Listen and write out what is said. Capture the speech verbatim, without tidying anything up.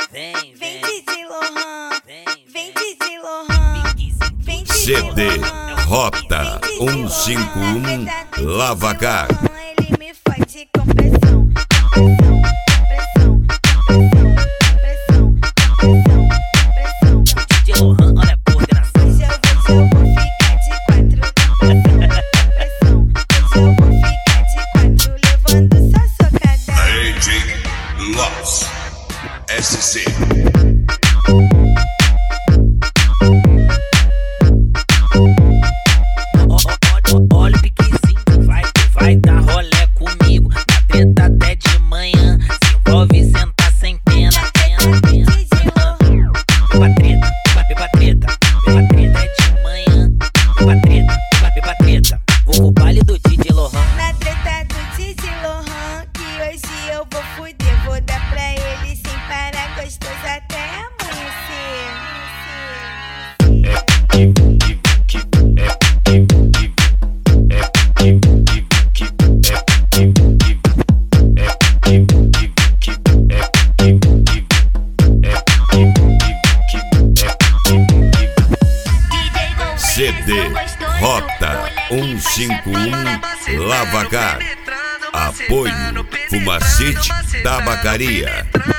Vem, vem Didi Lohan, vem Didi Lohan, vem C D Rota cento e cinquenta e um Lavacar. Ele me fode com pressão, pressão, pressão, pressão, pressão, pressão, pressão. Didi Lohan, olha a coordenação. Hoje eu vou, eu vou ficar de quatro. Pressão, hoje eu vou ficar de quatro, levando só socada. A J Loss S C. Olha o piquezinho, vai, vai dar rolé comigo. Na treta até de manhã, se envolve, senta sem pena, pena, pena. Beba treta, beba treta, beba treta é de manhã. Beba treta, beba treta, vou pro baile do Didi Lohan. Na treta do Didi Lohan, que hoje eu vou fuder. Vou dar pra ele sem parar, gostoso até amanhecer. C D Rota cento e cinquenta e um Lavacar. Apoio Fumacite Tabacaria.